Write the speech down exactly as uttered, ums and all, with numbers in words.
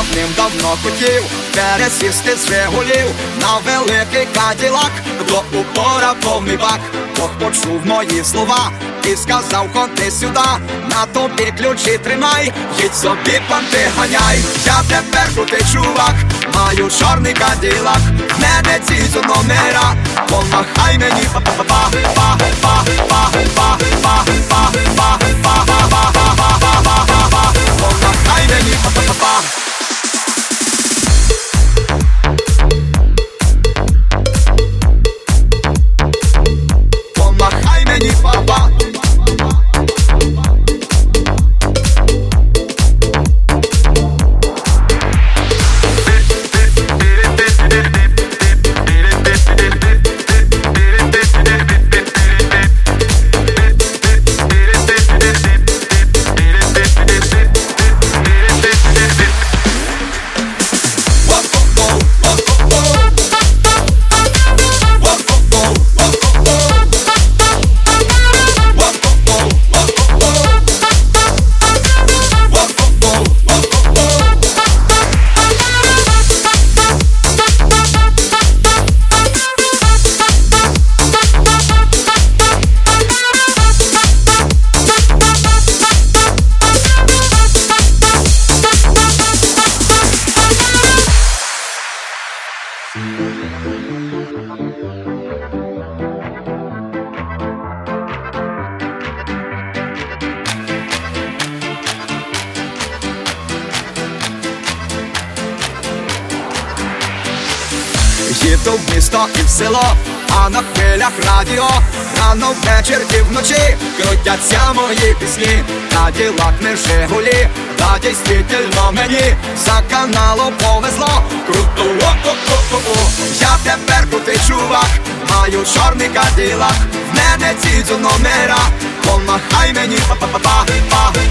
давним-давно хотів пересісти з Жигулів на великий Каділак, до упора повний бак. Бог почув мої слова і сказав: ходи сюди, на тобі ключі тримай, їдь собі, панти ганяй. Я тепер крутий чувак, маю чорний Каділак, в мене ці номера, помахай мені, помахай мені, помахай мені, папа. Їду в місто і в село, а на хвилях радіо рано ввечір і вночі крутяться мої пісні. Каділак не Жигулі, та дійсно мені за каналом повезло. Круто, о-о-о-о-о. Я тепер крутий чувак, маю чорний Каділак, в мене ці номера, помахай мені, па-па-па-па.